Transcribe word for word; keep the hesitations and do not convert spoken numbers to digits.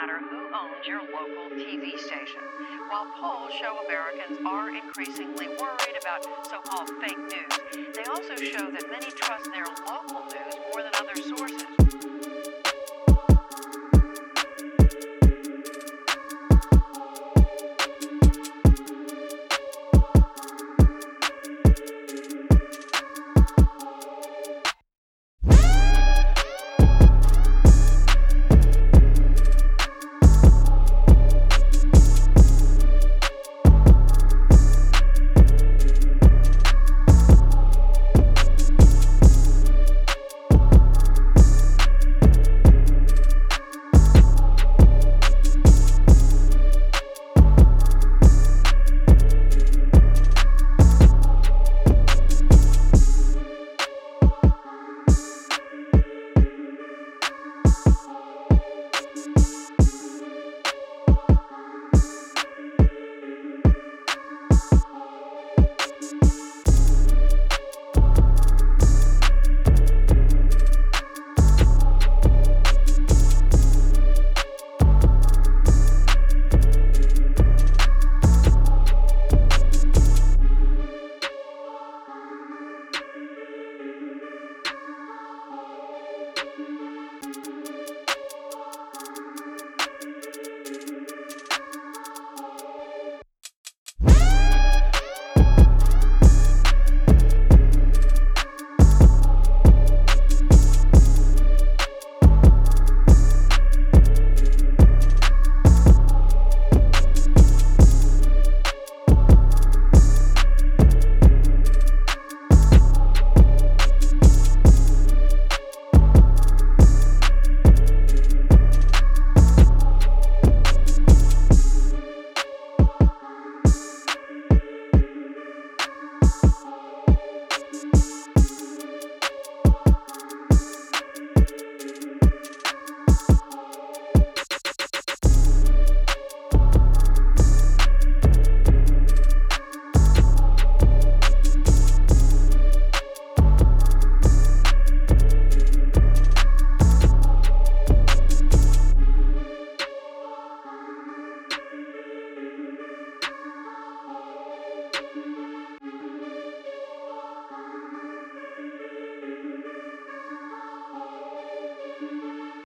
matter who owns your local T V station. While polls show Americans are increasingly worried about so-called fake news, they also show that many trust their local news more than other sources.